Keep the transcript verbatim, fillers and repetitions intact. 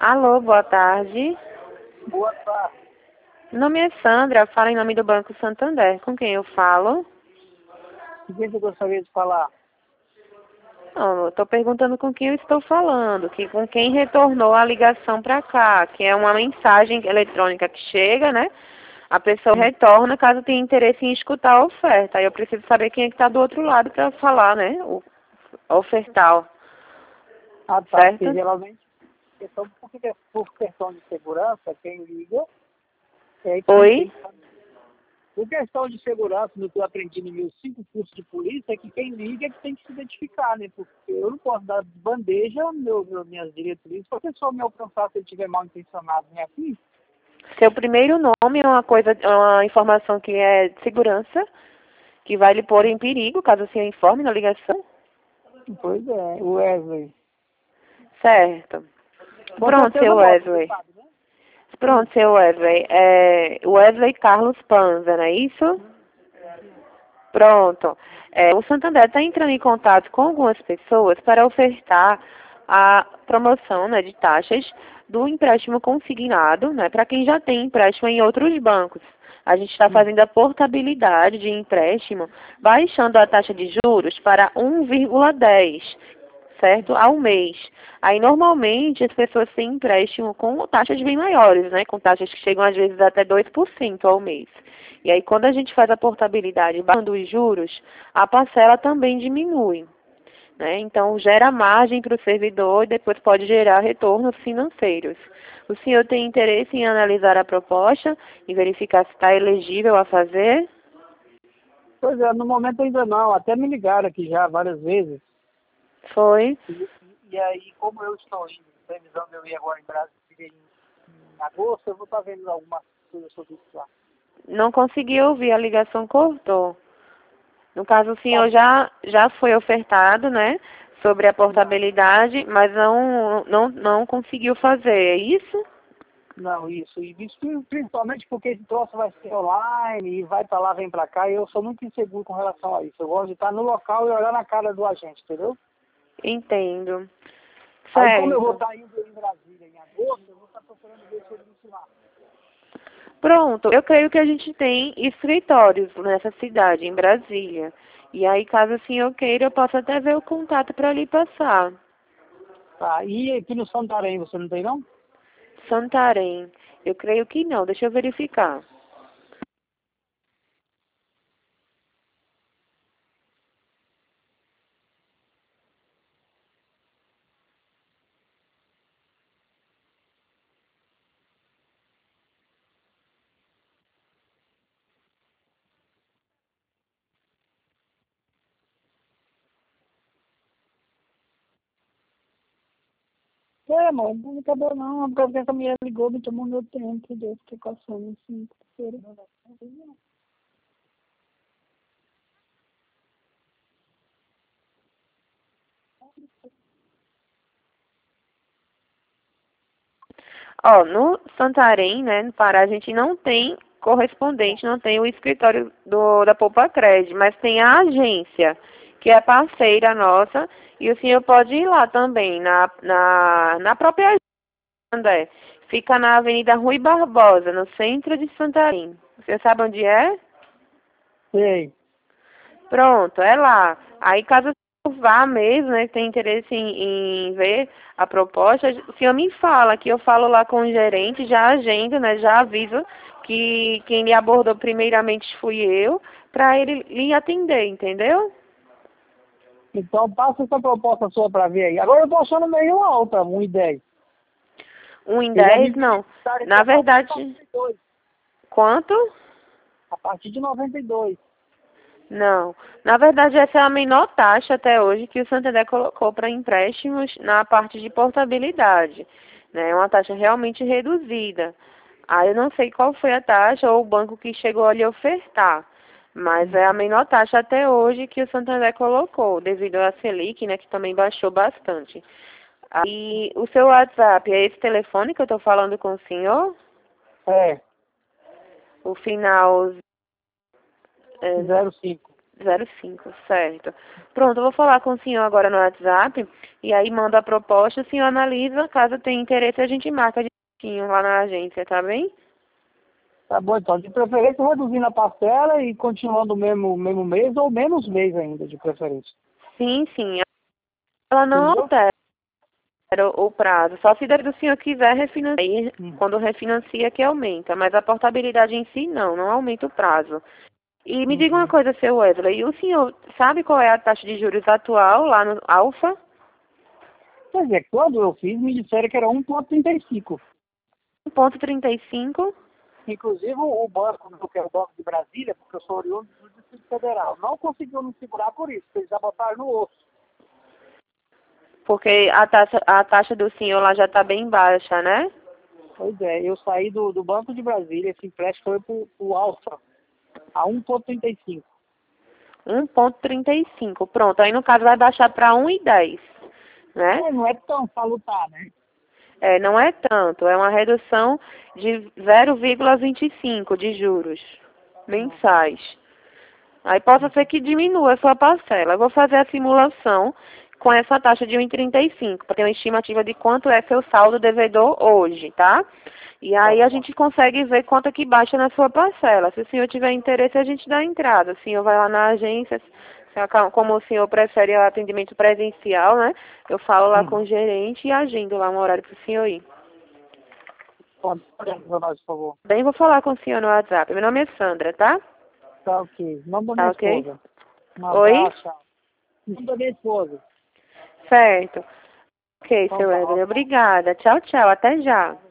Alô, boa tarde. Boa tarde. Meu nome é Sandra, falo em nome do Banco Santander. Com quem eu falo? O que você gostaria de falar? Não, eu estou perguntando com quem eu estou falando, que com quem retornou a ligação para cá, que é uma mensagem eletrônica que chega, né? A pessoa retorna caso tenha interesse em escutar a oferta. Aí eu preciso saber quem é que está do outro lado para falar, né? O ofertal. Ah, tá. Porque Certo? geralmente, questão, porque por questão de segurança, quem liga é que tem Oi? que saber. Por questão de segurança, no que eu aprendi nos meus cinco cursos de polícia, é que quem liga é que tem que se identificar, né? Porque eu não posso dar bandeja meu, meu, minhas diretrizes para a pessoa me alcançar se ele estiver mal intencionado, né? Aqui. Seu primeiro nome é uma coisa, é uma informação que é de segurança, que vai lhe pôr em perigo, caso se informe na ligação. Pois é, o Wesley. Certo. Com Pronto, certeza seu gosta, você Wesley. sabe, né? Pronto, seu Wesley. É Wesley Carlos Panza, não é isso? Pronto. É, o Santander está entrando em contato com algumas pessoas para ofertar a promoção, né, de taxas do empréstimo consignado, né, para quem já tem empréstimo em outros bancos. A gente está fazendo a portabilidade de empréstimo, baixando a taxa de juros para um vírgula dez, certo? Ao mês. Aí, normalmente, as pessoas têm empréstimo com taxas bem maiores, né? Com taxas que chegam, às vezes, até dois por cento ao mês. E aí, quando a gente faz a portabilidade baixando os juros, a parcela também diminui, né? Então, gera margem para o servidor e depois pode gerar retornos financeiros. O senhor tem interesse em analisar a proposta e verificar se está elegível a fazer? Pois é, no momento ainda não. Até me ligaram aqui já várias vezes. Foi? E, e aí, como eu estou indo, previsão de eu ir agora em Brasília em, em agosto, eu vou estar vendo algumas coisas sobre isso lá. Não consegui ouvir, a ligação cortou. No caso, o Tá, senhor já, já foi ofertado, né, sobre a não, portabilidade, mas não, não, não conseguiu fazer, é isso? não, isso. E isso principalmente porque esse troço vai ser online e vai pra lá, vem pra cá, e eu sou muito inseguro com relação a isso. Eu gosto de estar no local e olhar na cara do agente, entendeu? Entendo. Aí, como eu vou Certo. estar indo em Brasília em agosto, eu vou estar procurando ver sobre isso lá. Pronto, eu creio que a gente tem escritórios nessa cidade, em Brasília. E aí, caso o senhor queira, eu posso até ver o contato para lhe passar. Tá, e aqui no Santarém, você não tem, não? Santarém. Eu creio que não, deixa eu verificar. É, mano, não acabou não. É porque essa mulher ligou, me tomou meu tempo, entendeu? Fiquei caçando assim, terceira. Ó, no Santarém, né, no Pará, a gente não tem correspondente, não tem o escritório do, da Poupa Cred, mas tem a agência, que é parceira nossa, e o senhor pode ir lá também, na, na, na própria agência, André. Fica na Avenida Rui Barbosa, no centro de Santarém. Você sabe onde é? Sei. Pronto, é lá. Aí, caso o senhor vá mesmo, né, tem interesse em, em ver a proposta, o senhor me fala, que eu falo lá com o gerente, já agendo, né, já aviso que quem me abordou primeiramente fui eu, para ele lhe atender, entendeu? Então passa essa proposta sua pra ver aí. Agora eu tô achando meio alta, um e dez. Um em Eu já vi dez, que não. estarem Na a partir de verdade, noventa e dois. quanto? A partir de noventa e dois. Não. Na verdade, essa é a menor taxa até hoje que o Santander colocou para empréstimos na parte de portabilidade. Né? É uma taxa realmente reduzida. Aí eu não sei qual foi a taxa ou o banco que chegou a lhe ofertar. Mas é a menor taxa até hoje que o Santander colocou, devido à Selic, né, que também baixou bastante. Aí, o seu WhatsApp é esse telefone que eu estou falando com o senhor? É, O final é, zero cinco. zero cinco, certo. Pronto, eu vou falar com o senhor agora no WhatsApp e aí mando a proposta, o senhor analisa, caso tenha interesse a gente marca de lá na agência, tá bem? Tá bom, então, de preferência reduzindo a parcela e continuando o mesmo, mesmo mês ou menos mês ainda, de preferência. Sim, sim. Ela não Entendeu? altera o o prazo, só se o senhor quiser refinanciar, aí, Hum. quando refinancia que aumenta, mas a portabilidade em si não, não aumenta o prazo. E me diga uma Uhum. coisa, seu Wesley, o senhor sabe qual é a taxa de juros atual lá no Alfa? Quer dizer, quando eu fiz, me disseram que era um vírgula trinta e cinco. um vírgula trinta e cinco. Inclusive, o banco, que é o Banco de Brasília, porque eu sou oriundo do Distrito Federal, não conseguiu me segurar por isso, porque eles já botaram no osso. Porque a taxa, a taxa do senhor lá já está bem baixa, né? Pois é, eu saí do, do Banco de Brasília, esse empréstimo foi pro, pro Alfa, a um vírgula trinta e cinco. um vírgula trinta e cinco. Pronto, aí no caso vai baixar para um vírgula dez, né? É, não é tão salutar, né? É, não é tanto, é uma redução de zero vírgula vinte e cinco de juros mensais. Aí possa ser que diminua a sua parcela. Eu vou fazer a simulação com essa taxa de um vírgula trinta e cinco, para ter uma estimativa de quanto é seu saldo devedor hoje, tá? E aí a gente consegue ver quanto é que baixa na sua parcela. Se o senhor tiver interesse, a gente dá a entrada. O senhor vai lá na agência, se a- como o senhor prefere o atendimento presencial, né? Eu falo lá com Uhum. o gerente e agendo lá um horário para o senhor ir. Pode, pode para nós, por favor. Bem, vou falar com o senhor no WhatsApp. Meu nome é Sandra, tá? Tá ok. Nome da minha Tá ok? esposa. Um Oi? abraço. Tchau. Nome da minha esposa. Certo. Ok, Então seu tá, Wesley. ó. Obrigada. Tchau, tchau. Até já.